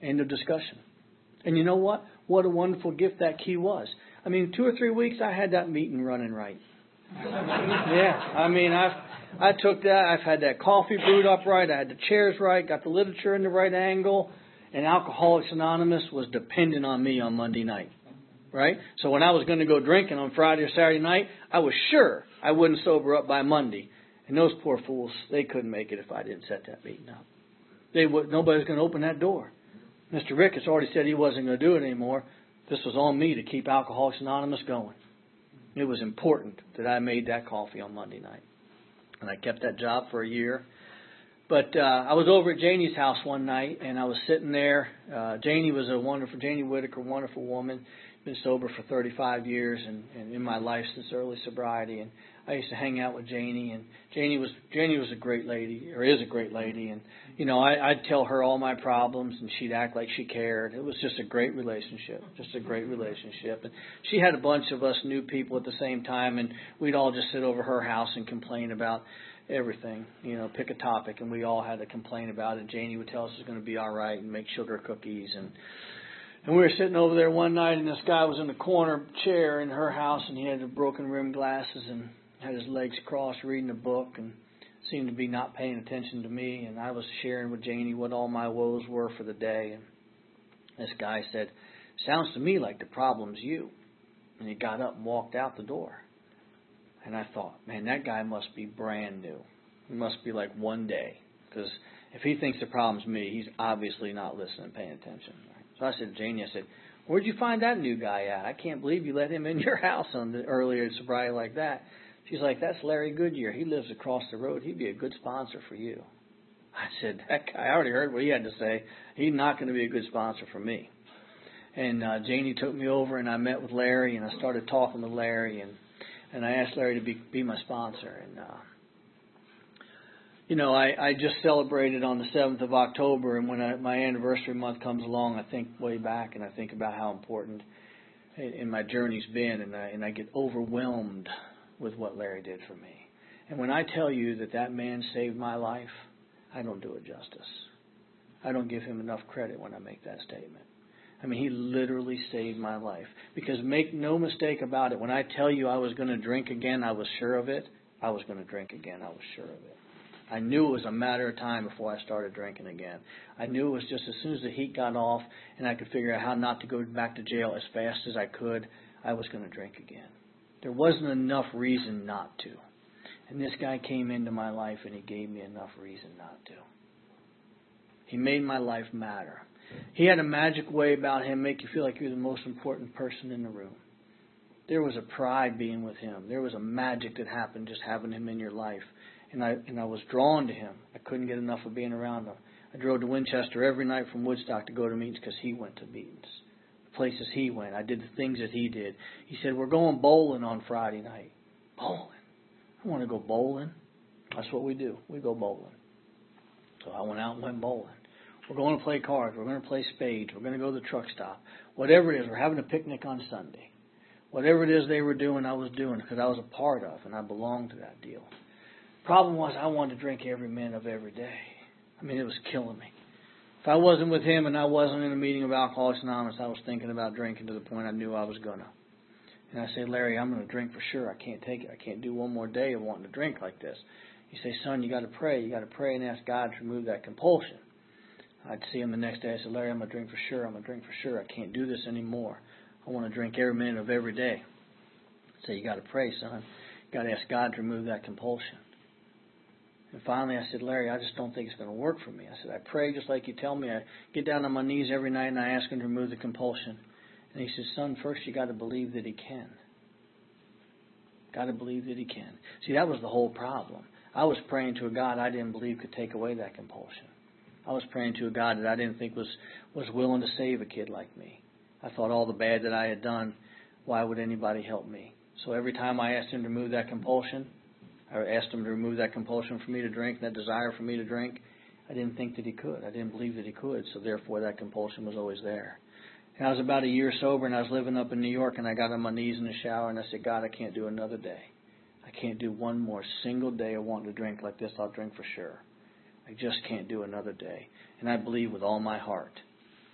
End of discussion. And you know what? What a wonderful gift that key was. I mean, 2 or 3 weeks, I had that meeting running right. Yeah, I mean, I took that. I've had that coffee brewed up right. I had the chairs right, got the literature in the right angle. And Alcoholics Anonymous was dependent on me on Monday night. Right? So when I was going to go drinking on Friday or Saturday night, I was sure I wouldn't sober up by Monday. And those poor fools, they couldn't make it if I didn't set that meeting up. Nobody's going to open that door. Mr. Ricketts already said he wasn't going to do it anymore. This was on me to keep Alcoholics Anonymous going. It was important that I made that coffee on Monday night. And I kept that job for a year. But I was over at Janie's house one night, and I was sitting there. Janie Whitaker, wonderful woman. Been sober for 35 years and in my life since early sobriety. And I used to hang out with Janie, and Janie was a great lady, or is a great lady. And, you know, I'd tell her all my problems, and she'd act like she cared. It was just a great relationship, And she had a bunch of us new people at the same time, and we'd all just sit over her house and complain about everything, you know, pick a topic, and we all had to complain about it. Janie would tell us it was going to be all right and make sugar cookies. And we were sitting over there one night, and this guy was in the corner chair in her house, and he had the broken rimmed glasses and had his legs crossed reading a book and seemed to be not paying attention to me. And I was sharing with Janie what all my woes were for the day. And this guy said, "Sounds to me like the problem's you." And he got up and walked out the door. And I thought, man, that guy must be brand new. He must be like one day. Because if he thinks the problem's me, he's obviously not listening and paying attention. So I said to Janie, I said, "Where'd you find that new guy at? I can't believe you let him in your house on the earlier sobriety like that." She's like, "That's Larry Goodyear. He lives across the road. He'd be a good sponsor for you." I said, "That guy, I already heard what he had to say. He's not going to be a good sponsor for me." And Janie took me over, and I met with Larry, and I started talking with Larry, and I asked Larry to be my sponsor. And, you know, I just celebrated on the 7th of October, and when my anniversary month comes along, I think way back, and I think about how important in my journey's been, and I get overwhelmed with what Larry did for me. And when I tell you that man saved my life, I don't do it justice. I don't give him enough credit when I make that statement. I mean, he literally saved my life. Because make no mistake about it, when I tell you I was going to drink again, I was sure of it. I was going to drink again. I was sure of it. I knew it was a matter of time before I started drinking again. I knew it was just as soon as the heat got off and I could figure out how not to go back to jail as fast as I could, I was going to drink again. There wasn't enough reason not to. And this guy came into my life and he gave me enough reason not to. He made my life matter. He had a magic way about him, make you feel like you're the most important person in the room. There was a pride being with him. There was a magic that happened just having him in your life. And I was drawn to him. I couldn't get enough of being around him. I drove to Winchester every night from Woodstock to go to meetings because he went to meetings. The places he went. I did the things that he did. He said, "We're going bowling on Friday night." Bowling? I want to go bowling. That's what we do. We go bowling. So I went out and went bowling. We're going to play cards. We're going to play spades. We're going to go to the truck stop. Whatever it is, we're having a picnic on Sunday. Whatever it is they were doing, I was doing because I was a part of and I belonged to that deal. Problem was I wanted to drink every minute of every day. I mean, it was killing me. If I wasn't with him and I wasn't in a meeting of Alcoholics Anonymous, I was thinking about drinking to the point I knew I was going to. And I said, "Larry, I'm going to drink for sure. I can't take it. I can't do one more day of wanting to drink like this." He said, "Son, you got to pray. You got to pray and ask God to remove that compulsion." I'd see him the next day. I said, "Larry, I'm going to drink for sure. I'm going to drink for sure. I can't do this anymore. I want to drink every minute of every day." I said, "You got to pray, son. You got to ask God to remove that compulsion." And finally I said, "Larry, I just don't think it's going to work for me." I said, "I pray just like you tell me. I get down on my knees every night and I ask him to remove the compulsion." And he said, "Son, first you got to believe that he can. Got to believe that he can." See, that was the whole problem. I was praying to a God I didn't believe could take away that compulsion. I was praying to a God that I didn't think was willing to save a kid like me. I thought all the bad that I had done, why would anybody help me? So every time I asked him to remove that compulsion, I asked him to remove that compulsion for me to drink, that desire for me to drink, I didn't think that he could. I didn't believe that he could. So therefore that compulsion was always there. And I was about a year sober and I was living up in New York and I got on my knees in the shower and I said, "God, I can't do another day. I can't do one more single day of wanting to drink like this. I'll drink for sure. I just can't do another day." And I believe with all my heart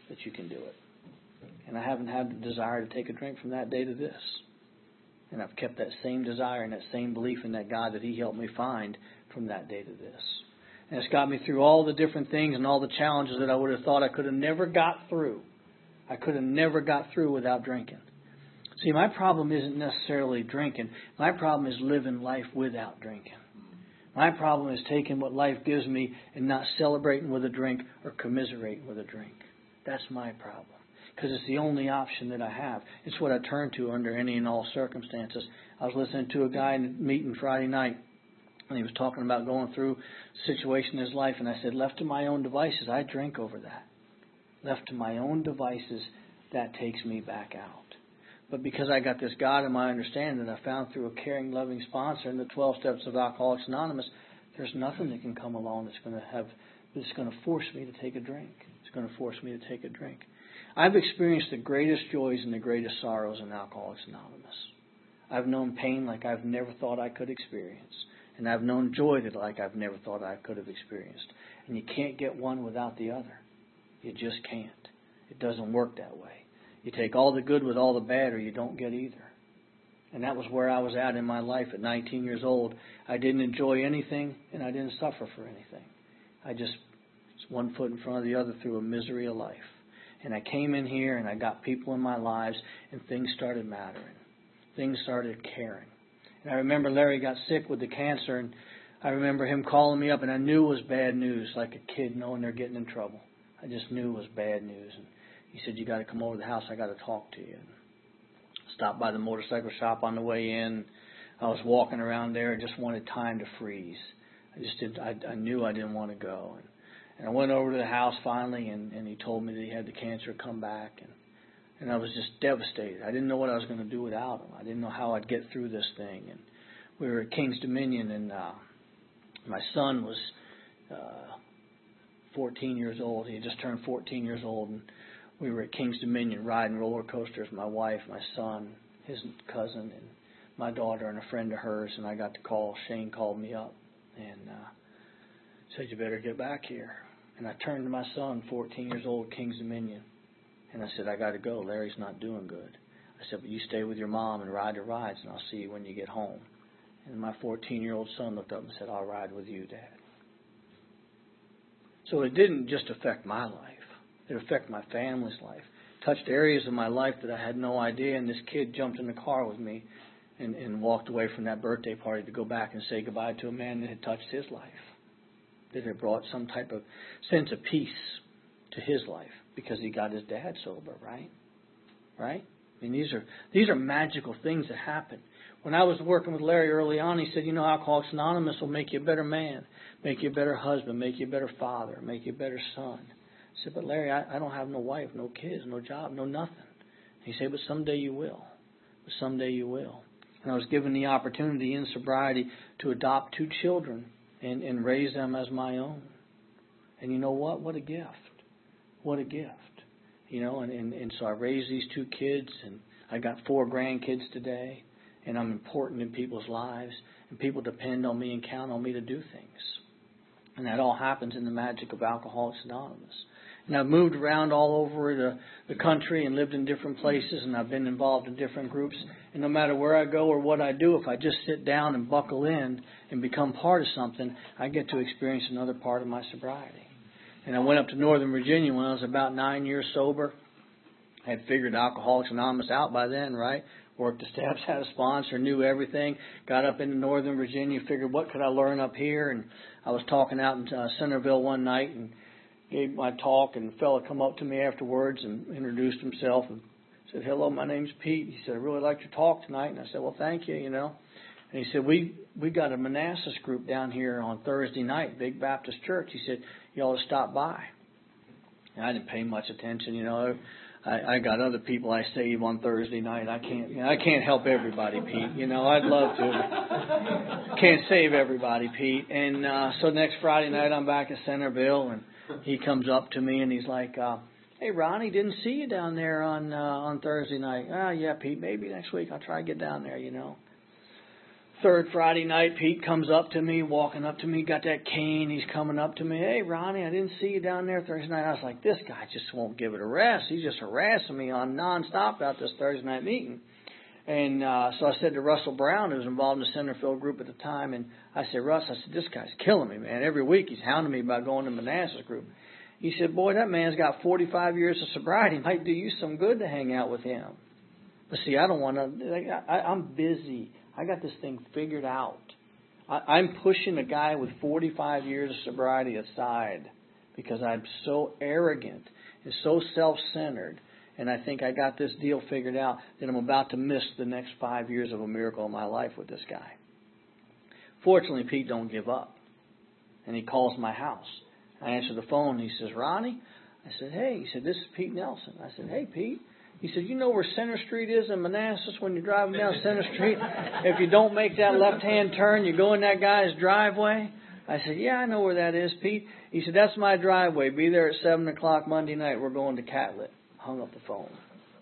that you can do it. And I haven't had the desire to take a drink from that day to this. And I've kept that same desire and that same belief in that God that He helped me find from that day to this. And it's got me through all the different things and all the challenges that I would have thought I could have never got through. I could have never got through without drinking. See, my problem isn't necessarily drinking. My problem is living life without drinking. My problem is taking what life gives me and not celebrating with a drink or commiserating with a drink. That's my problem. Because it's the only option that I have. It's what I turn to under any and all circumstances. I was listening to a guy in a meeting Friday night, and he was talking about going through a situation in his life, and I said, left to my own devices, I drink over that. Left to my own devices, that takes me back out. But because I got this God in my understanding that I found through a caring, loving sponsor in the 12 Steps of Alcoholics Anonymous, there's nothing that can come along that's going to force me to take a drink. It's going to force me to take a drink. I've experienced the greatest joys and the greatest sorrows in Alcoholics Anonymous. I've known pain like I've never thought I could experience. And I've known joy like I've never thought I could have experienced. And you can't get one without the other. You just can't. It doesn't work that way. You take all the good with all the bad, or you don't get either. And that was where I was at in my life at 19 years old. I didn't enjoy anything, and I didn't suffer for anything. I just was one foot in front of the other through a misery of life. And I came in here, and I got people in my lives, and things started mattering. Things started caring. And I remember Larry got sick with the cancer, and I remember him calling me up, and I knew it was bad news, like a kid knowing they're getting in trouble. I just knew it was bad news. And he said, you got to come over to the house. I got to talk to you. And stopped by the motorcycle shop on the way in. I was walking around there. I just wanted time to freeze. I knew I didn't want to go. And I went over to the house finally, and he told me that he had the cancer come back. And I was just devastated. I didn't know what I was going to do without him. I didn't know how I'd get through this thing. And we were at King's Dominion, and my son was 14 years old. He had just turned 14 years old, and we were at King's Dominion riding roller coasters. My wife, my son, his cousin, and my daughter, and a friend of hers. And I got the call. Shane called me up and said, you better get back here. And I turned to my son, 14 years old, King's Dominion. And I said, I got to go. Larry's not doing good. I said, but you stay with your mom and ride the rides, and I'll see you when you get home. And my 14-year-old son looked up and said, I'll ride with you, Dad. So it didn't just affect my life. It affected my family's life. It touched areas of my life that I had no idea. And this kid jumped in the car with me and walked away from that birthday party to go back and say goodbye to a man that had touched his life, that had brought some type of sense of peace to his life because he got his dad sober, right? Right? I mean, these are magical things that happen. When I was working with Larry early on, he said, you know, Alcoholics Anonymous will make you a better man, make you a better husband, make you a better father, make you a better son. I said, but Larry, I don't have no wife, no kids, no job, no nothing. He said, but someday you will. But someday you will. And I was given the opportunity in sobriety to adopt 2 children and raise them as my own. And you know what? What a gift. What a gift. You know, and so I raised these 2 kids, and I got 4 grandkids today, and I'm important in people's lives, and people depend on me and count on me to do things. And that all happens in the magic of Alcoholics Anonymous. And I've moved around all over the country and lived in different places, and I've been involved in different groups. And no matter where I go or what I do, if I just sit down and buckle in and become part of something, I get to experience another part of my sobriety. And I went up to Northern Virginia when I was about 9 years sober. I had figured Alcoholics Anonymous out by then, right? Worked the steps, had a sponsor, knew everything. Got up into Northern Virginia, figured what could I learn up here. And I was talking out in Centerville one night and gave my talk, and a fellow come up to me afterwards and introduced himself and said, hello, my name's Pete. He said, I really liked your talk tonight. And I said, well, thank you, you know. And he said, we got a Manassas group down here on Thursday night, Big Baptist Church. He said, you ought to stop by. And I didn't pay much attention, you know. I got other people I save on Thursday night. I can't help everybody, Pete. You know, I'd love to. Can't save everybody, Pete. And so next Friday night I'm back at Centerville, and he comes up to me and he's like, hey, Ronnie, didn't see you down there on Thursday night. Yeah, Pete, maybe next week I'll try to get down there, you know. third Friday night, Pete comes up to me, walking up to me, got that cane. He's coming up to me. Hey, Ronnie, I didn't see you down there Thursday night. I was like, this guy just won't give it a rest. He's just harassing me on nonstop about this Thursday night meeting. And so I said to Russell Brown, who was involved in the Centerfield group at the time, and I said, Russ, I said, this guy's killing me, man. Every week he's hounding me about going to Manassas group. He said, boy, that man's got 45 years of sobriety. It might do you some good to hang out with him. But see, I don't want to. I'm busy. I got this thing figured out. I'm pushing a guy with 45 years of sobriety aside because I'm so arrogant and so self-centered, and I think I got this deal figured out that I'm about to miss the next 5 years of a miracle in my life with this guy. Fortunately, Pete don't give up, and he calls my house. I answer the phone, and he says, Ronnie? I said, hey. He said, this is Pete Nelson. I said, hey, Pete. He said, you know where Center Street is in Manassas when you're driving down Center Street? If you don't make that left-hand turn, you go in that guy's driveway? I said, yeah, I know where that is, Pete. He said, that's my driveway. Be there at 7 o'clock Monday night. We're going to Catlett. Hung up the phone.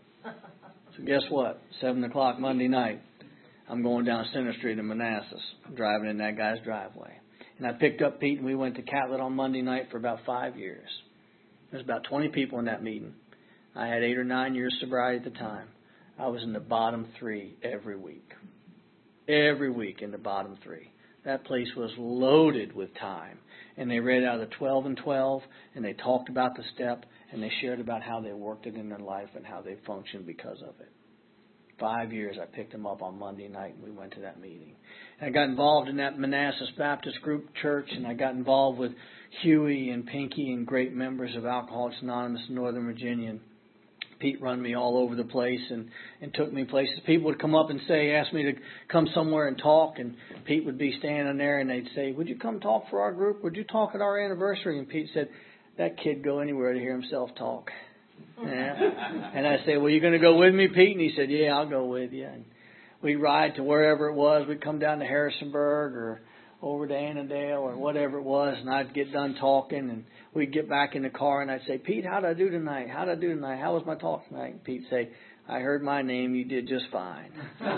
So guess what? 7 o'clock Monday night, I'm going down Center Street in Manassas. I'm driving in that guy's driveway. And I picked up Pete, and we went to Catlett on Monday night for about 5 years. There's about 20 people in that meeting. I had 8 or 9 years sobriety at the time. I was in the bottom 3 every week. Every week in the bottom 3. That place was loaded with time. And they read out of the 12 and 12, and they talked about the step, and they shared about how they worked it in their life and how they functioned because of it. 5 years, I picked them up on Monday night, and we went to that meeting. And I got involved in that Manassas Baptist Group Church, and I got involved with Huey and Pinky and great members of Alcoholics Anonymous in Northern Virginia. And Pete run me all over the place and took me places. People would come up and ask me to come somewhere and talk, and Pete would be standing there, and they'd say, would you come talk for our group? Would you talk at our anniversary? And Pete said, that kid go anywhere to hear himself talk. Yeah. And I said, well, you going to go with me, Pete? And he said, yeah, I'll go with you. And we'd ride to wherever it was. We'd come down to Harrisonburg or over to Annandale or whatever it was, and I'd get done talking, and we'd get back in the car, and I'd say, Pete, how'd I do tonight? How'd I do tonight? How was my talk tonight? And Pete'd say, I heard my name. You did just fine.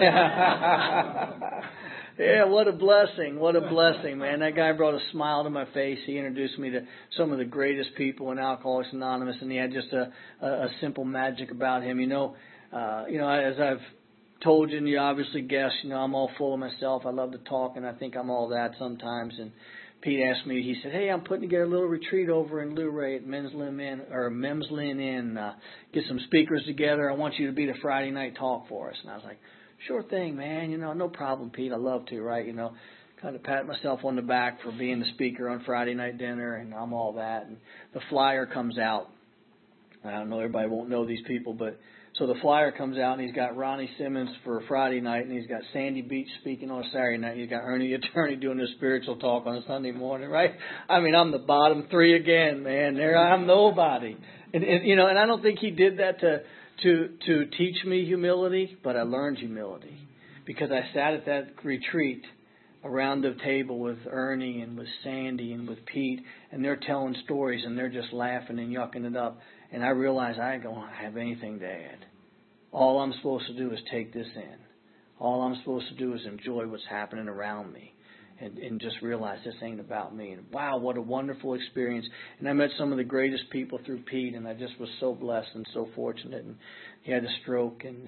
Yeah, what a blessing. What a blessing, man. That guy brought a smile to my face. He introduced me to some of the greatest people in Alcoholics Anonymous, and he had just a simple magic about him. You know, as I've told you, and you obviously guessed, I'm all full of myself. I love to talk, and I think I'm all that sometimes. And Pete asked me, he said, hey, I'm putting together a little retreat over in Luray at Memslin Inn. Get some speakers together. I want you to be the Friday night talk for us. And I was like, sure thing, man. No problem, Pete. I love to, right? Kind of pat myself on the back for being the speaker on Friday night dinner, and I'm all that. And the flyer comes out. I don't know, everybody won't know these people, but so the flyer comes out, and he's got Ronnie Simmons for Friday night, and he's got Sandy Beach speaking on Saturday night. He's got Ernie Attorney doing his spiritual talk on a Sunday morning, right? I mean, I'm the bottom 3 again, man. There, I'm nobody. And I don't think he did that to teach me humility, but I learned humility because I sat at that retreat around the table with Ernie and with Sandy and with Pete, and they're telling stories, and they're just laughing and yucking it up. And I realized I don't have anything to add. All I'm supposed to do is take this in. All I'm supposed to do is enjoy what's happening around me and just realize this ain't about me. And wow, what a wonderful experience. And I met some of the greatest people through Pete, and I just was so blessed and so fortunate. And he had a stroke, and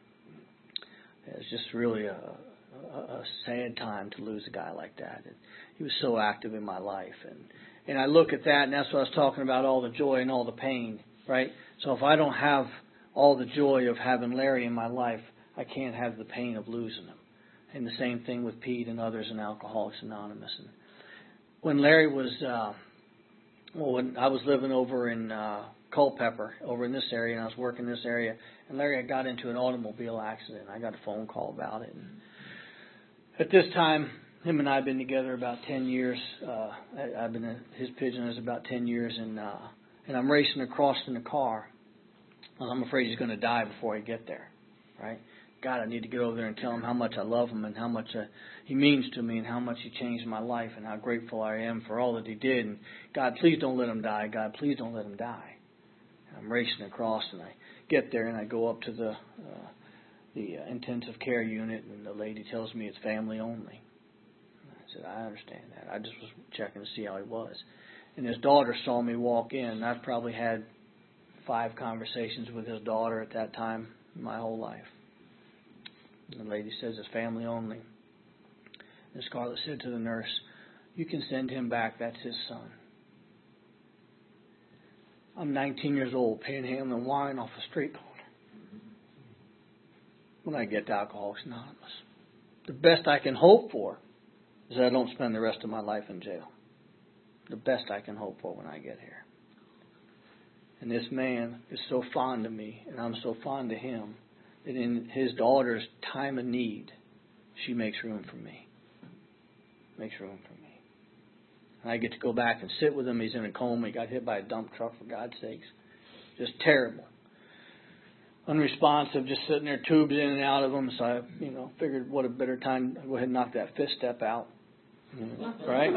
it was just really a sad time to lose a guy like that. And he was so active in my life. And I look at that, and that's what I was talking about, all the joy and all the pain, right? So if I don't have all the joy of having Larry in my life, I can't have the pain of losing him. And the same thing with Pete and others in Alcoholics Anonymous. And when Larry was, when I was living over in Culpeper, over in this area, and I was working in this area, and Larry had got into an automobile accident. I got a phone call about it. And at this time, him and I have been together about 10 years. I've been his pigeon is about 10 years, and I'm racing across in the car. I'm afraid he's going to die before I get there, right? God, I need to get over there and tell him how much I love him and how much he means to me and how much he changed my life and how grateful I am for all that he did. And God, please don't let him die. God, please don't let him die. And I'm racing across, and I get there, and I go up to intensive care unit, and the lady tells me it's family only. I said, I understand that. I just was checking to see how he was. And his daughter saw me walk in. I've probably had 5 conversations with his daughter at that time in my whole life. And the lady says it's family only. And Scarlett said to the nurse, you can send him back. That's his son. I'm 19 years old, panhandling wine off a street corner when I get to Alcoholics Anonymous. The best I can hope for is that I don't spend the rest of my life in jail. The best I can hope for when I get here. And this man is so fond of me, and I'm so fond of him, that in his daughter's time of need, she makes room for me. Makes room for me. And I get to go back and sit with him. He's in a coma. He got hit by a dump truck, for God's sakes. Just terrible. Unresponsive, just sitting there, tubes in and out of him. So I, figured what a better time to go ahead and knock that fifth step out. Right?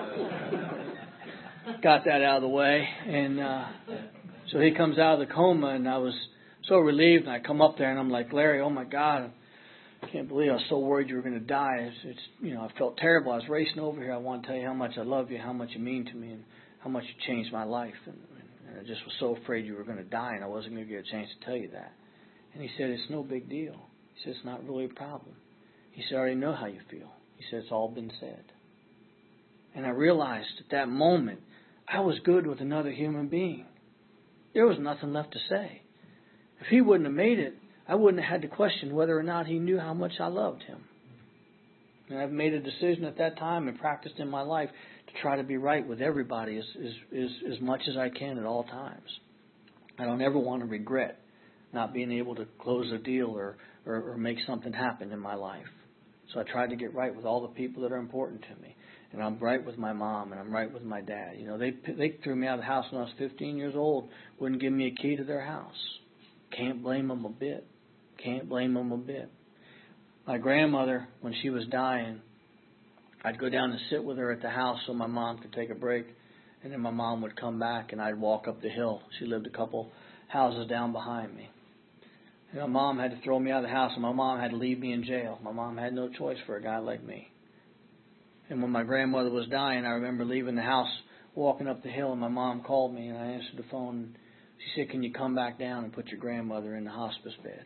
Got that out of the way. And so he comes out of the coma, and I was so relieved. And I come up there, and I'm like, Larry, oh my God, I can't believe I was so worried you were going to die. I felt terrible. I was racing over here. I want to tell you how much I love you, how much you mean to me, and how much you changed my life. And I just was so afraid you were going to die, and I wasn't going to get a chance to tell you that. And he said, it's no big deal. He said, it's not really a problem. He said, I already know how you feel. He said, it's all been said. And I realized at that moment, I was good with another human being. There was nothing left to say. If he wouldn't have made it, I wouldn't have had to question whether or not he knew how much I loved him. And I've made a decision at that time and practiced in my life to try to be right with everybody as much as I can at all times. I don't ever want to regret not being able to close a deal or make something happen in my life. So I tried to get right with all the people that are important to me. And I'm right with my mom, and I'm right with my dad. They threw me out of the house when I was 15 years old, wouldn't give me a key to their house. Can't blame them a bit. Can't blame them a bit. My grandmother, when she was dying, I'd go down and sit with her at the house so my mom could take a break. And then my mom would come back, and I'd walk up the hill. She lived a couple houses down behind me. And my mom had to throw me out of the house, and my mom had to leave me in jail. My mom had no choice for a guy like me. And when my grandmother was dying, I remember leaving the house, walking up the hill, and my mom called me, and I answered the phone. She said, can you come back down and put your grandmother in the hospice bed?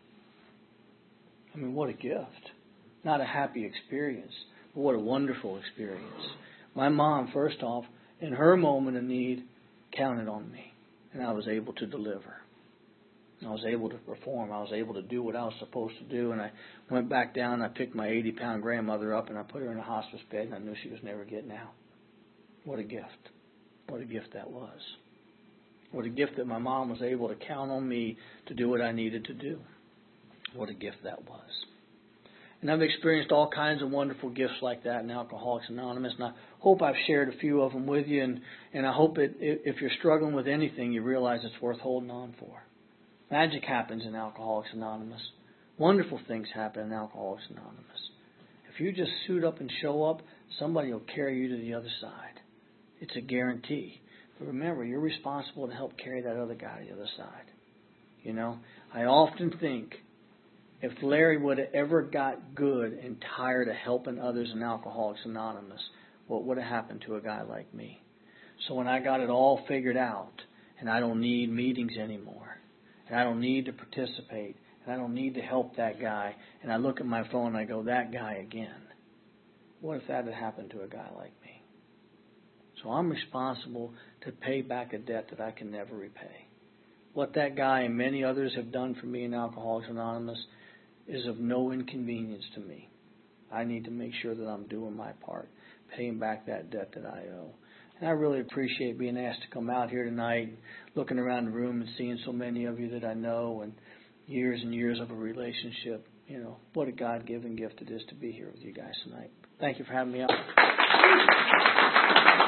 I mean, what a gift. Not a happy experience, but what a wonderful experience. My mom, first off, in her moment of need, counted on me, and I was able to deliver. I was able to perform. I was able to do what I was supposed to do, and I went back down, and I picked my 80-pound grandmother up, and I put her in a hospice bed, and I knew she was never getting out. What a gift. What a gift that was. What a gift that my mom was able to count on me to do what I needed to do. What a gift that was. And I've experienced all kinds of wonderful gifts like that in Alcoholics Anonymous, and I hope I've shared a few of them with you, and I hope if you're struggling with anything, you realize it's worth holding on for. Magic happens in Alcoholics Anonymous. Wonderful things happen in Alcoholics Anonymous. If you just suit up and show up, somebody will carry you to the other side. It's a guarantee. But remember, you're responsible to help carry that other guy to the other side. I often think if Larry would have ever got good and tired of helping others in Alcoholics Anonymous, what would have happened to a guy like me? So when I got it all figured out, and I don't need meetings anymore, and I don't need to participate, and I don't need to help that guy, and I look at my phone and I go, that guy again. What if that had happened to a guy like me? So I'm responsible to pay back a debt that I can never repay. What that guy and many others have done for me in Alcoholics Anonymous is of no inconvenience to me. I need to make sure that I'm doing my part, paying back that debt that I owe. And I really appreciate being asked to come out here tonight, looking around the room and seeing so many of you that I know and years of a relationship. What a God-given gift it is to be here with you guys tonight. Thank you for having me out.